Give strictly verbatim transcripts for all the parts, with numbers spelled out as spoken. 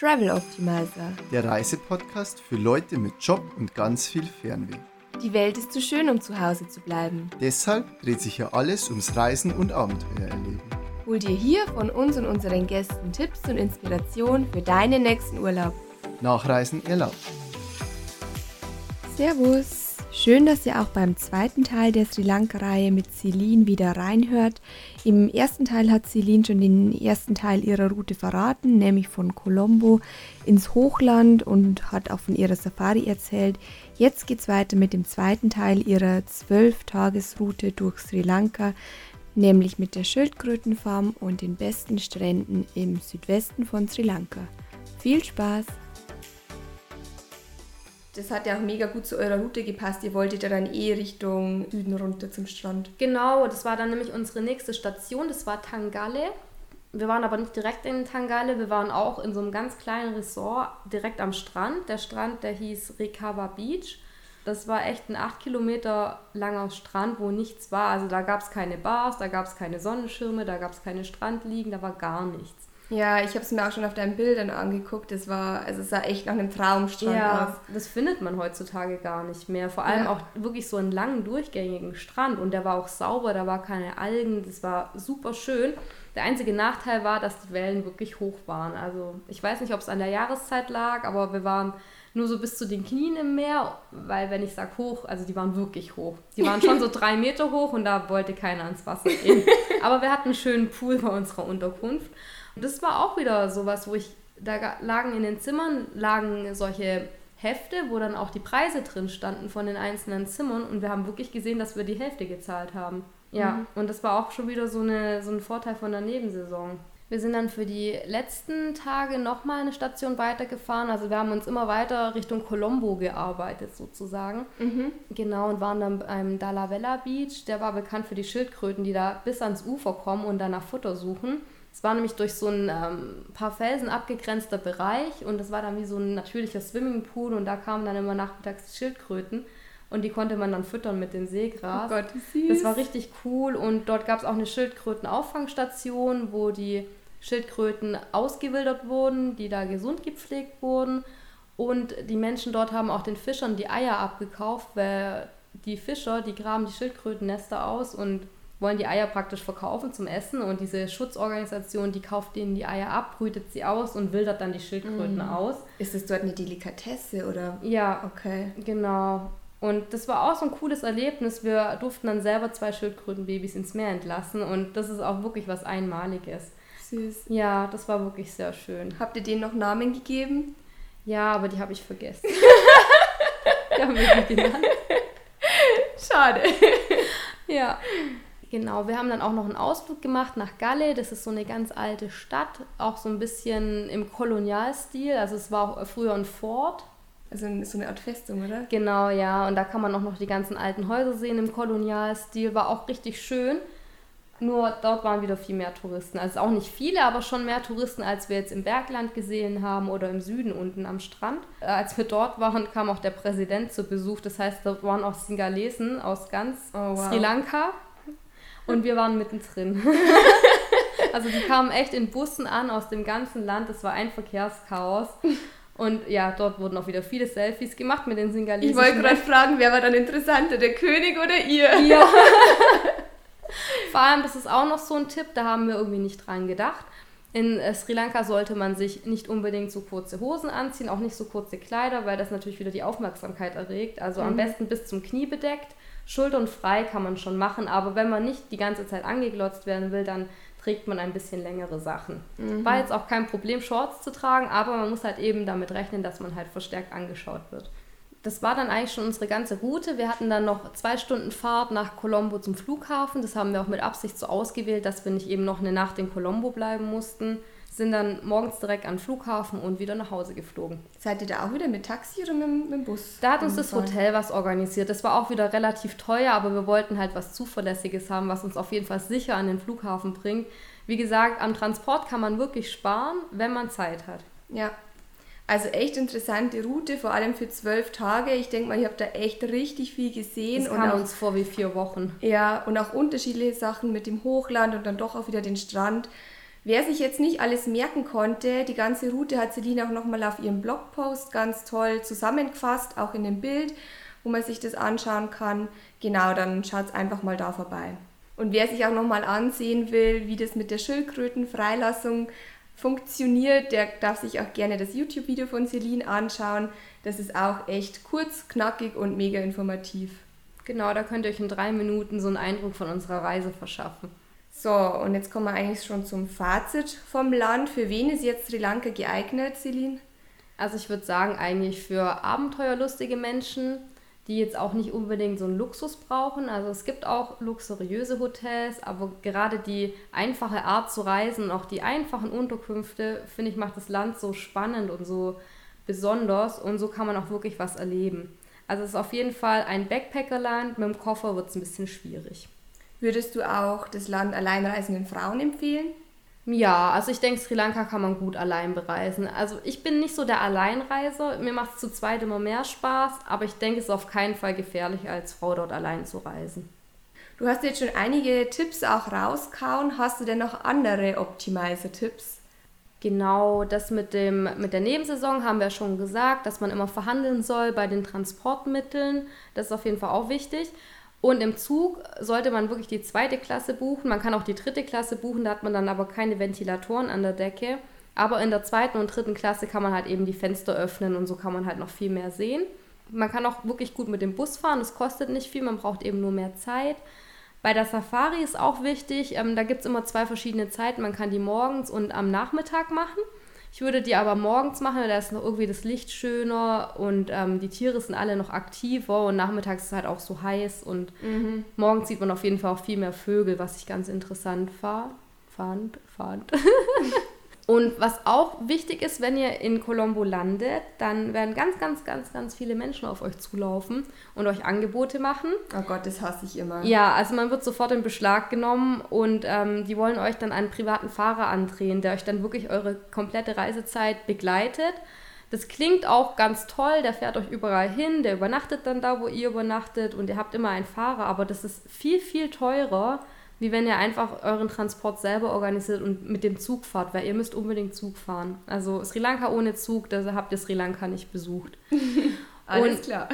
Travel Optimizer. Der Reisepodcast für Leute mit Job und ganz viel Fernweh. Die Welt ist zu schön, um zu Hause zu bleiben. Deshalb dreht sich hier alles ums Reisen und Abenteuer erleben. Hol dir hier von uns und unseren Gästen Tipps und Inspiration für deinen nächsten Urlaub. Nachreisen erlaubt. Servus! Schön, dass ihr auch beim zweiten Teil der Sri Lanka-Reihe mit Celine wieder reinhört. Im ersten Teil hat Celine schon den ersten Teil ihrer Route verraten, nämlich von Colombo ins Hochland, und hat auch von ihrer Safari erzählt. Jetzt geht's weiter mit dem zweiten Teil ihrer zwölf-Tages-Route durch Sri Lanka, nämlich mit der Schildkrötenfarm und den besten Stränden im Südwesten von Sri Lanka. Viel Spaß! Das hat ja auch mega gut zu eurer Route gepasst. Ihr wolltet ja dann eh Richtung Süden runter zum Strand. Genau, das war dann nämlich unsere nächste Station. Das war Tangale. Wir waren aber nicht direkt in Tangale. Wir waren auch in so einem ganz kleinen Resort direkt am Strand. Der Strand, der hieß Rekava Beach. Das war echt ein acht Kilometer langer Strand, wo nichts war. Also da gab es keine Bars, da gab es keine Sonnenschirme, da gab es keine Strandliegen, da war gar nichts. Ja, ich habe es mir auch schon auf deinen Bildern angeguckt. Das war, also es sah echt nach einem Traumstrand ja, aus. Das findet man heutzutage gar nicht mehr. Vor allem ja. auch wirklich so einen langen, durchgängigen Strand. Und der war auch sauber, da war keine Algen, das war super schön. Der einzige Nachteil war, dass die Wellen wirklich hoch waren. Also ich weiß nicht, ob es an der Jahreszeit lag, aber wir waren nur so bis zu den Knien im Meer, weil wenn ich sage hoch, also die waren wirklich hoch. Die waren schon so drei Meter hoch und da wollte keiner ins Wasser gehen. Aber wir hatten einen schönen Pool bei unserer Unterkunft. Das war auch wieder sowas, wo ich, da lagen in den Zimmern, lagen solche Hefte, wo dann auch die Preise drin standen von den einzelnen Zimmern, und wir haben wirklich gesehen, dass wir die Hälfte gezahlt haben. Ja, mhm. Und das war auch schon wieder so, eine, so ein Vorteil von der Nebensaison. Wir sind dann für die letzten Tage nochmal eine Station weitergefahren, also wir haben uns immer weiter Richtung Colombo gearbeitet sozusagen. Mhm. Genau, und waren dann beim Dallavella Beach, der war bekannt für die Schildkröten, die da bis ans Ufer kommen und dann nach Futter suchen. Es war nämlich durch so ein ähm, paar Felsen abgegrenzter Bereich, und das war dann wie so ein natürlicher Swimmingpool, und da kamen dann immer nachmittags die Schildkröten und die konnte man dann füttern mit dem Seegras. Oh Gott, wie süß. Das war richtig cool, und dort gab es auch eine Schildkrötenauffangstation, wo die Schildkröten ausgewildert wurden, die da gesund gepflegt wurden, und die Menschen dort haben auch den Fischern die Eier abgekauft, weil die Fischer, die graben die Schildkrötennester aus und wollen die Eier praktisch verkaufen zum Essen, und diese Schutzorganisation, die kauft denen die Eier ab, brütet sie aus und wildert dann die Schildkröten mm. aus. Ist das dort eine Delikatesse, oder? Ja, okay. Genau. Und das war auch so ein cooles Erlebnis. Wir durften dann selber zwei Schildkrötenbabys ins Meer entlassen, und das ist auch wirklich was Einmaliges. Süß. Ja, das war wirklich sehr schön. Habt ihr denen noch Namen gegeben? Ja, aber die habe ich vergessen. Die haben wir nicht genannt. Schade. Ja. Genau, wir haben dann auch noch einen Ausflug gemacht nach Galle. Das ist so eine ganz alte Stadt, auch so ein bisschen im Kolonialstil. Also es war auch früher ein Fort. Also so eine Art Festung, oder? Genau, ja. Und da kann man auch noch die ganzen alten Häuser sehen im Kolonialstil. War auch richtig schön. Nur dort waren wieder viel mehr Touristen. Also auch nicht viele, aber schon mehr Touristen, als wir jetzt im Bergland gesehen haben oder im Süden unten am Strand. Äh, als wir dort waren, kam auch der Präsident zu Besuch. Das heißt, dort waren auch Singalesen aus ganz oh, wow. Sri Lanka. Und wir waren mittendrin. Also die kamen echt in Bussen an aus dem ganzen Land. Es war ein Verkehrschaos. Und ja, dort wurden auch wieder viele Selfies gemacht mit den Singalesen. Ich wollte gerade fragen, wer war dann interessanter, der König oder ihr? Ja. Vor allem, das ist auch noch so ein Tipp, da haben wir irgendwie nicht dran gedacht. In äh, Sri Lanka sollte man sich nicht unbedingt so kurze Hosen anziehen, auch nicht so kurze Kleider, weil das natürlich wieder die Aufmerksamkeit erregt. Also mhm. am besten bis zum Knie bedeckt. Schultern frei kann man schon machen, aber wenn man nicht die ganze Zeit angeglotzt werden will, dann trägt man ein bisschen längere Sachen. Mhm. War jetzt auch kein Problem, Shorts zu tragen, aber man muss halt eben damit rechnen, dass man halt verstärkt angeschaut wird. Das war dann eigentlich schon unsere ganze Route. Wir hatten dann noch zwei Stunden Fahrt nach Colombo zum Flughafen. Das haben wir auch mit Absicht so ausgewählt, dass wir nicht eben noch eine Nacht in Colombo bleiben mussten. Sind dann morgens direkt an den Flughafen und wieder nach Hause geflogen. Seid ihr da auch wieder mit Taxi oder mit, mit dem Bus? Da hat uns das Hotel was organisiert. Das war auch wieder relativ teuer, aber wir wollten halt was Zuverlässiges haben, was uns auf jeden Fall sicher an den Flughafen bringt. Wie gesagt, am Transport kann man wirklich sparen, wenn man Zeit hat. Ja, also echt interessante Route, vor allem für zwölf Tage. Ich denke mal, ich habe da echt richtig viel gesehen. Das kam und auch, uns vor wie vier Wochen. Ja, und auch unterschiedliche Sachen mit dem Hochland und dann doch auch wieder den Strand. Wer sich jetzt nicht alles merken konnte, die ganze Route hat Celine auch nochmal auf ihrem Blogpost ganz toll zusammengefasst, auch in dem Bild, wo man sich das anschauen kann. Genau, dann schaut einfach mal da vorbei. Und wer sich auch nochmal ansehen will, wie das mit der Schildkrötenfreilassung funktioniert, der darf sich auch gerne das YouTube-Video von Celine anschauen. Das ist auch echt kurz, knackig und mega informativ. Genau, da könnt ihr euch in drei Minuten so einen Eindruck von unserer Reise verschaffen. So, und jetzt kommen wir eigentlich schon zum Fazit vom Land. Für wen ist jetzt Sri Lanka geeignet, Celine? Also ich würde sagen, eigentlich für abenteuerlustige Menschen, die jetzt auch nicht unbedingt so einen Luxus brauchen. Also es gibt auch luxuriöse Hotels, aber gerade die einfache Art zu reisen und auch die einfachen Unterkünfte, finde ich, macht das Land so spannend und so besonders und so kann man auch wirklich was erleben. Also es ist auf jeden Fall ein Backpackerland, mit dem Koffer wird es ein bisschen schwierig. Würdest du auch das Land alleinreisenden Frauen empfehlen? Ja, also ich denke, Sri Lanka kann man gut allein bereisen. Also ich bin nicht so der Alleinreiser, mir macht es zu zweit immer mehr Spaß, aber ich denke, es ist auf keinen Fall gefährlich, als Frau dort allein zu reisen. Du hast jetzt schon einige Tipps auch rausgehauen. Hast du denn noch andere Optimizer-Tipps? Genau, das mit, dem, mit der Nebensaison haben wir schon gesagt, dass man immer verhandeln soll bei den Transportmitteln. Das ist auf jeden Fall auch wichtig. Und im Zug sollte man wirklich die zweite Klasse buchen. Man kann auch die dritte Klasse buchen, da hat man dann aber keine Ventilatoren an der Decke. Aber in der zweiten und dritten Klasse kann man halt eben die Fenster öffnen und so kann man halt noch viel mehr sehen. Man kann auch wirklich gut mit dem Bus fahren, das kostet nicht viel, man braucht eben nur mehr Zeit. Bei der Safari ist auch wichtig, ähm, da gibt es immer zwei verschiedene Zeiten. Man kann die morgens und am Nachmittag machen. Ich würde die aber morgens machen, da ist noch irgendwie das Licht schöner und ähm, die Tiere sind alle noch aktiver und nachmittags ist es halt auch so heiß und mhm. morgens sieht man auf jeden Fall auch viel mehr Vögel, was ich ganz interessant fa- fand. fand. Und was auch wichtig ist, wenn ihr in Colombo landet, dann werden ganz, ganz, ganz, ganz viele Menschen auf euch zulaufen und euch Angebote machen. Oh Gott, das hasse ich immer. Ja, also man wird sofort in Beschlag genommen und ähm, die wollen euch dann einen privaten Fahrer andrehen, der euch dann wirklich eure komplette Reisezeit begleitet. Das klingt auch ganz toll, der fährt euch überall hin, der übernachtet dann da, wo ihr übernachtet und ihr habt immer einen Fahrer, aber das ist viel, viel teurer, wie wenn ihr einfach euren Transport selber organisiert und mit dem Zug fahrt, weil ihr müsst unbedingt Zug fahren. Also Sri Lanka ohne Zug, da habt ihr Sri Lanka nicht besucht. Alles und, klar.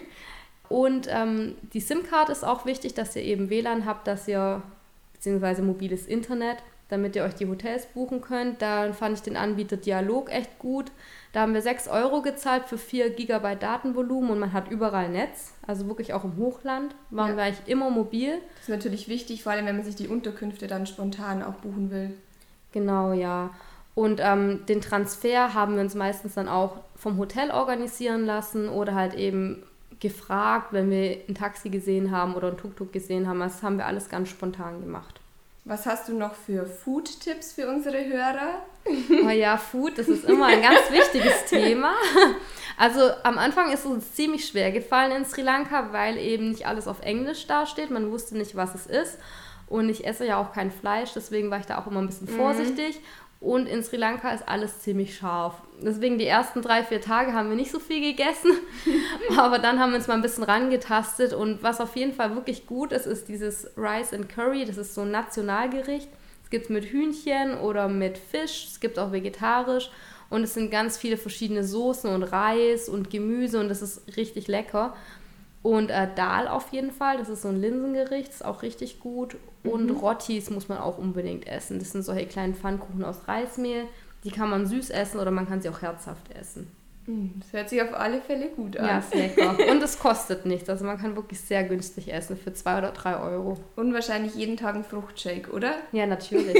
Und ähm, die SIM-Card ist auch wichtig, dass ihr eben W L A N habt, dass ihr, beziehungsweise mobiles Internet, damit ihr euch die Hotels buchen könnt. Da fand ich den Anbieter Dialog echt gut. Da haben wir sechs Euro gezahlt für vier Gigabyte Datenvolumen und man hat überall Netz. Also wirklich auch im Hochland waren ja. wir eigentlich immer mobil. Das ist natürlich wichtig, vor allem wenn man sich die Unterkünfte dann spontan auch buchen will. Genau, ja. Und ähm, den Transfer haben wir uns meistens dann auch vom Hotel organisieren lassen oder halt eben gefragt, wenn wir ein Taxi gesehen haben oder ein Tuk-Tuk gesehen haben. Das haben wir alles ganz spontan gemacht. Was hast du noch für Food-Tipps für unsere Hörer? Oh ja, Food, das ist immer ein ganz wichtiges Thema. Also am Anfang ist es uns ziemlich schwer gefallen in Sri Lanka, weil eben nicht alles auf Englisch dasteht. Man wusste nicht, was es ist. Und ich esse ja auch kein Fleisch, deswegen war ich da auch immer ein bisschen vorsichtig. Mhm. Und in Sri Lanka ist alles ziemlich scharf. Deswegen die ersten drei, vier Tage haben wir nicht so viel gegessen. Aber dann haben wir uns mal ein bisschen rangetastet. Und was auf jeden Fall wirklich gut ist, ist dieses Rice and Curry. Das ist so ein Nationalgericht. Es gibt es mit Hühnchen oder mit Fisch. Es gibt auch vegetarisch. Und es sind ganz viele verschiedene Soßen und Reis und Gemüse. Und das ist richtig lecker. Und äh, Dal auf jeden Fall, das ist so ein Linsengericht, ist auch richtig gut. Und mhm. Rotis muss man auch unbedingt essen. Das sind solche kleinen Pfannkuchen aus Reismehl. Die kann man süß essen oder man kann sie auch herzhaft essen. Das hört sich auf alle Fälle gut an. Ja, ist lecker. Und es kostet nichts. Also man kann wirklich sehr günstig essen für zwei oder drei Euro. Und wahrscheinlich jeden Tag ein Fruchtshake, oder? Ja, natürlich.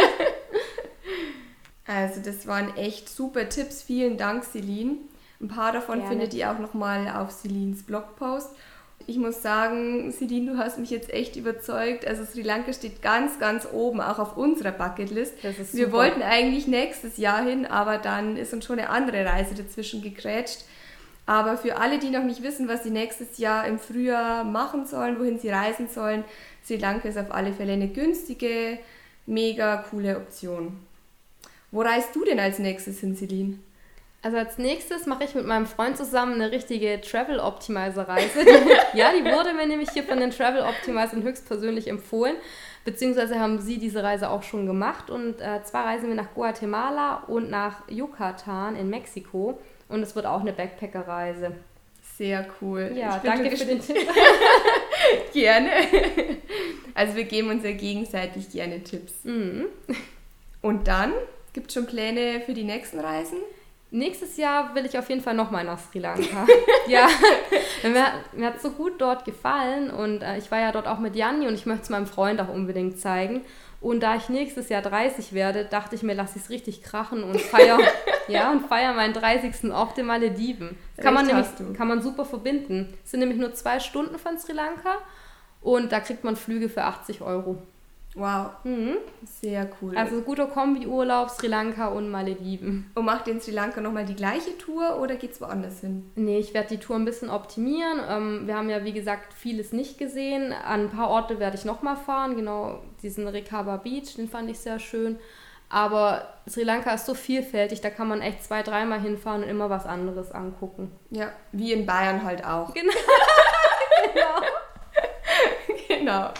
Also das waren echt super Tipps. Vielen Dank, Celine. Ein paar davon Gerne. Findet ihr auch nochmal auf Celines Blogpost. Ich muss sagen, Celine, du hast mich jetzt echt überzeugt. Also Sri Lanka steht ganz, ganz oben, auch auf unserer Bucketlist. Das ist Wir super. wollten eigentlich nächstes Jahr hin, aber dann ist uns schon eine andere Reise dazwischen gegrätscht. Aber für alle, die noch nicht wissen, was sie nächstes Jahr im Frühjahr machen sollen, wohin sie reisen sollen, Sri Lanka ist auf alle Fälle eine günstige, mega coole Option. Wo reist du denn als nächstes hin, Celine? Also als nächstes mache ich mit meinem Freund zusammen eine richtige Travel Optimizer Reise. Ja, die wurde mir nämlich hier von den Travel Optimizern höchstpersönlich empfohlen. Beziehungsweise haben sie diese Reise auch schon gemacht. Und äh, zwar reisen wir nach Guatemala und nach Yucatan in Mexiko. Und es wird auch eine Backpacker-Reise. Sehr cool. Ja, danke für den Tipp. Gerne. Also wir geben uns ja gegenseitig gerne Tipps. Mhm. Und dann, gibt es schon Pläne für die nächsten Reisen? Nächstes Jahr will ich auf jeden Fall nochmal nach Sri Lanka. Ja, mir, mir hat es so gut dort gefallen und äh, ich war ja dort auch mit Janni und ich möchte es meinem Freund auch unbedingt zeigen. Und da ich nächstes Jahr dreißig werde, dachte ich mir, lass ich es richtig krachen und feier, ja, und feier meinen dreißigsten auf den Malediven. Das kann man nämlich, kann man super verbinden. Es sind nämlich nur zwei Stunden von Sri Lanka und da kriegt man Flüge für achtzig Euro. Wow, Mhm. sehr cool. Also guter Kombi-Urlaub, Sri Lanka und Malediven. Und macht ihr in Sri Lanka nochmal die gleiche Tour oder geht es woanders hin? Nee, ich werde die Tour ein bisschen optimieren. Ähm, wir haben ja, wie gesagt, vieles nicht gesehen. An ein paar Orte werde ich nochmal fahren. Genau, diesen Rekaba Beach, den fand ich sehr schön. Aber Sri Lanka ist so vielfältig, da kann man echt zwei, dreimal hinfahren und immer was anderes angucken. Ja, wie in Bayern halt auch. Genau. Genau. Genau.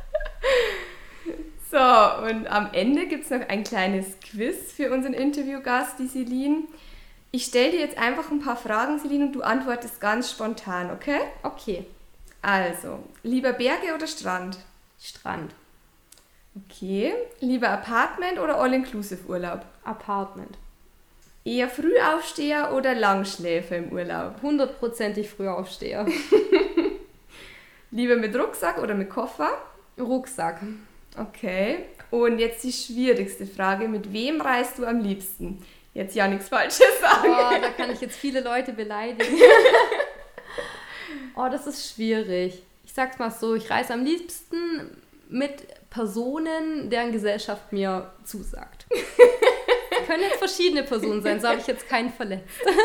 So, und am Ende gibt es noch ein kleines Quiz für unseren Interviewgast, die Celine. Ich stelle dir jetzt einfach ein paar Fragen, Celine, und du antwortest ganz spontan, okay? Okay. Also, lieber Berge oder Strand? Strand. Okay. Lieber Apartment oder All-Inclusive-Urlaub? Apartment. Eher Frühaufsteher oder Langschläfer im Urlaub? Hundertprozentig Frühaufsteher. Lieber mit Rucksack oder mit Koffer? Rucksack. Okay. Und jetzt die schwierigste Frage. Mit wem reist du am liebsten? Jetzt ja nichts Falsches sagen. Oh, da kann ich jetzt viele Leute beleidigen. Oh, das ist schwierig. Ich sag's mal so, ich reise am liebsten mit Personen, deren Gesellschaft mir zusagt. Können jetzt verschiedene Personen sein, so habe ich jetzt keinen verletzt.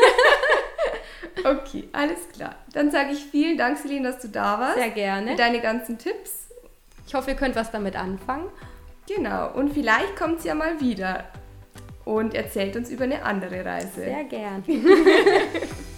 Okay, alles klar. Dann sage ich vielen Dank, Celine, dass du da warst. Sehr gerne. Für deine ganzen Tipps. Ich hoffe, ihr könnt was damit anfangen. Genau, und vielleicht kommt sie ja mal wieder und erzählt uns über eine andere Reise. Sehr gern.